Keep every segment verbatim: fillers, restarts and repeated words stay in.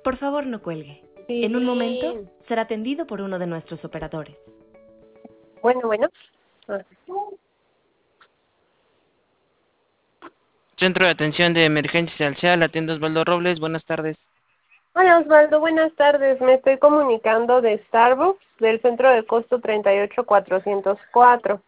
Por favor, no cuelgue. En un momento Piolín. será atendido por uno de nuestros operadores. Bueno, bueno. Ah. Centro de Atención de Emergencias Alcea, la atiende Osvaldo Robles, buenas tardes. Hola Osvaldo, buenas tardes. Me estoy comunicando de Starbucks, del centro de costo treinta y ocho cuatrocientos cuatro.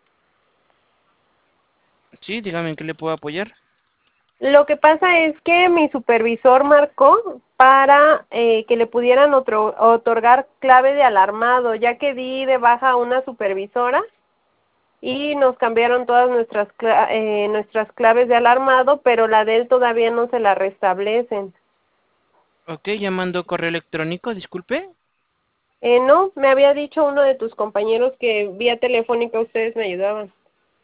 Sí, dígame en qué le puedo apoyar. Lo que pasa es que mi supervisor marcó para eh, que le pudieran otro, otorgar clave de alarmado, ya que di de baja a una supervisora y nos cambiaron todas nuestras cla- eh, nuestras claves de alarmado, pero la de él todavía no se la restablecen. Ok, llamando correo electrónico, disculpe. Eh, no, me había dicho uno de tus compañeros que vía telefónica ustedes me ayudaban.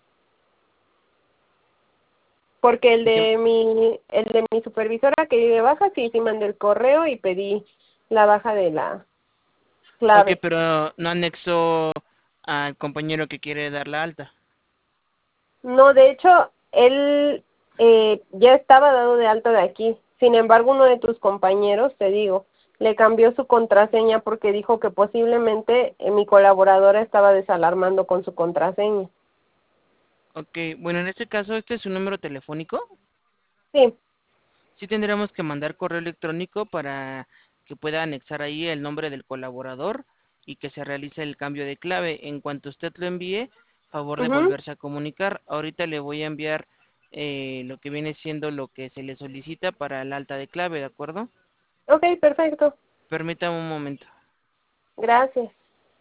Porque el Dije, de mi el de mi supervisora que di de baja, sí, sí mandé el correo y pedí la baja de la ok, clave. pero no anexó al compañero que quiere dar la alta. No, de hecho, él eh, ya estaba dado de alta de aquí. Sin embargo, uno de tus compañeros, te digo, le cambió su contraseña porque dijo que posiblemente eh, mi colaboradora estaba desalarmando con su contraseña. Ok, bueno, en este caso, ¿este es su número telefónico? Sí, Sí tendremos que mandar correo electrónico para que pueda anexar ahí el nombre del colaborador y que se realice el cambio de clave. En cuanto usted lo envíe, favor de mhm, volverse a comunicar. Ahorita le voy a enviar eh, lo que viene siendo lo que se le solicita para el alta de clave, ¿de acuerdo? okay, perfecto. Permítame un momento. Gracias.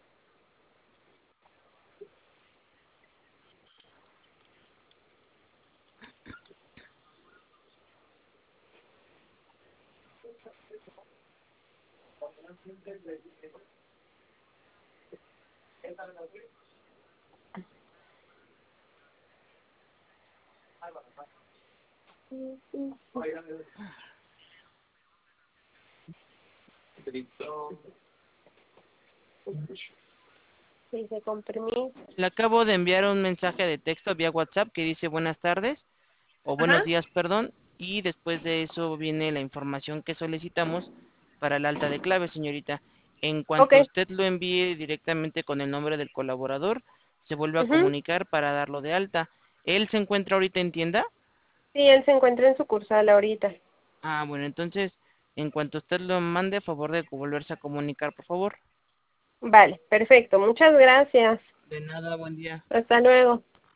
Dice con permiso. Le acabo de enviar un mensaje de texto vía WhatsApp que dice buenas tardes o buenos Ajá, días, perdón, y después de eso viene la información que solicitamos para el alta de clave, señorita. En cuanto okay. usted lo envíe directamente con el nombre del colaborador, se vuelve a Mhm. comunicar para darlo de alta. ¿Él se encuentra ahorita en tienda? Sí, él se encuentra en sucursal ahorita. Ah, bueno, entonces, en cuanto usted lo mande, a favor de volverse a comunicar, por favor. Vale, perfecto. Muchas gracias. De nada, buen día. Hasta luego.